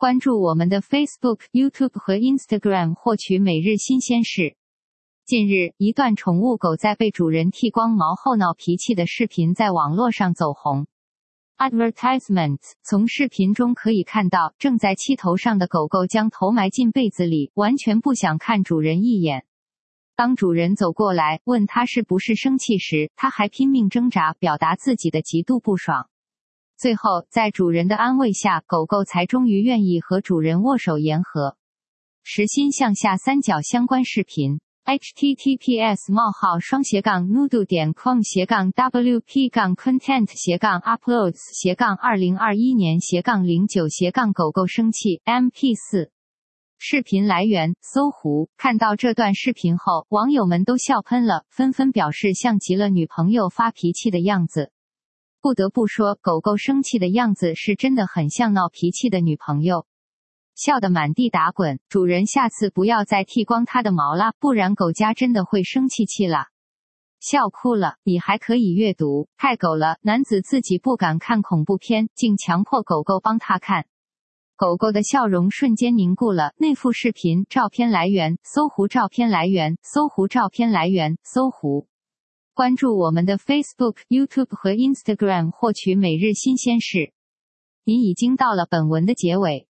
关注我们的 Facebook、YouTube 和 Instagram 获取每日新鲜事。近日，一段宠物狗在被主人剃光毛后闹脾气的视频在网络上走红。Advertisements 从视频中可以看到，正在气头上的狗狗将头埋进被子里，完全不想看主人一眼。当主人走过来问他是不是生气时，他还拼命挣扎，表达自己的极度不爽。最后，在主人的安慰下，狗狗才终于愿意和主人握手言和。实心向下三角相关视频 https://wp-content-uploads-2021年-09-狗狗生气 MP4。视频来源：搜狐。看到这段视频后，网友们都笑喷了，纷纷表示像极了女朋友发脾气的样子。不得不说，狗狗生气的样子是真的很像闹脾气的女朋友。笑得满地打滚，主人下次不要再剃光它的毛啦，不然狗家真的会生气气啦。笑哭了，你还可以阅读。太狗了，男子自己不敢看恐怖片，竟强迫狗狗帮他看。狗狗的笑容瞬间凝固了。内附视频，照片来源：搜狐。照片来源：搜狐。照片来源：搜狐。关注我们的 Facebook、YouTube 和 Instagram 获取每日新鲜事。您已经到了本文的结尾。